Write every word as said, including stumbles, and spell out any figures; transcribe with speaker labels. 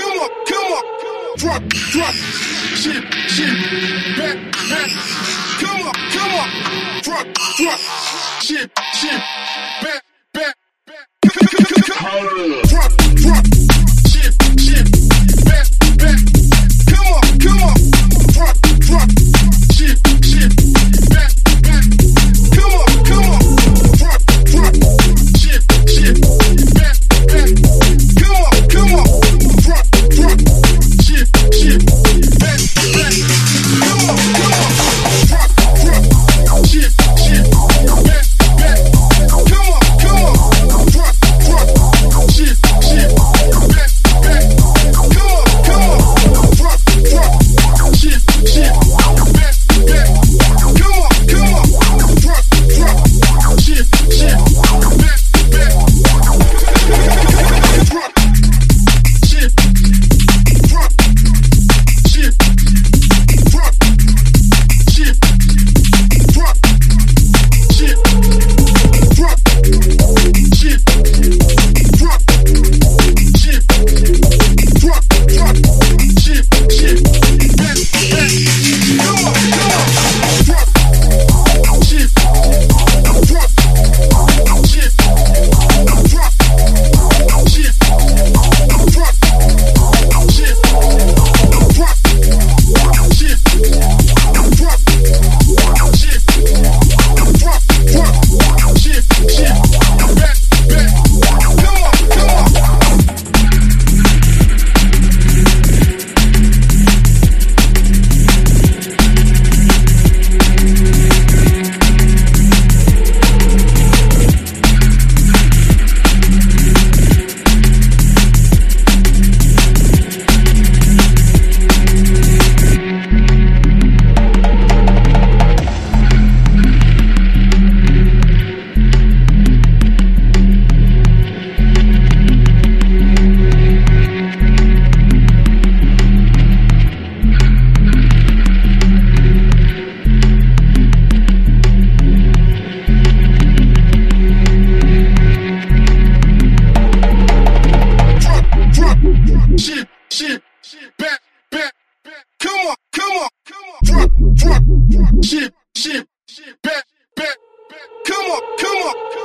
Speaker 1: come on, come on, drop, drop, shit, shit, back, back, come on, come on, drop, drop, shit, shit, back, back, back, drop, drop, shit, shit, back, back, come on, come on, drop, drop, shit, shit, back, back, come on, come on, drop, drop, shit, shit, back, back, come on, come on, drop, drop, shit, shit, back, back, come on, come on, drop, drop, shit, shit, back, back, come on, come on, drop, drop, shit, shit, back, back, come on, come on, drop, drop, shit, shit, back, back, come on, come on, drop, drop, shit, shit, back, back, drop, shit, drop, shit, drop, shit, drop, shit, drop, shit, drop, shit, drop, drop, shit, shit, back, back, come on, come on, drop, shit, drop, shit, drop, shit, drop, shit, drop, shit, drop, shit, drop, drop, shit, shit, back, back, come on, come on. Drop, drop, shit, shit, back, back, back, come on, come on, come on, drop, drop, shit, shit, back, back, back, come on, come on.